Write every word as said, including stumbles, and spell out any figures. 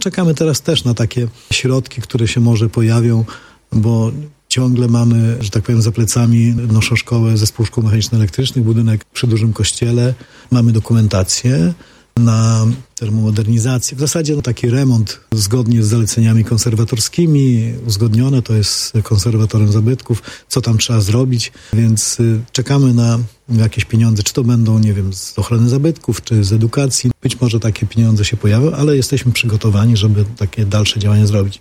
Czekamy teraz też na takie środki, które się może pojawią, bo ciągle mamy, że tak powiem, za plecami naszą szkołę, Zespół Szkół Mechaniczno-Elektrycznych, budynek przy dużym kościele. Mamy dokumentację na termomodernizację. W zasadzie no, taki remont zgodnie z zaleceniami konserwatorskimi, uzgodnione to jest z konserwatorem zabytków, co tam trzeba zrobić, więc y, czekamy na jakieś pieniądze, czy to będą, nie wiem, z ochrony zabytków, czy z edukacji. Być może takie pieniądze się pojawią, ale jesteśmy przygotowani, żeby takie dalsze działania zrobić.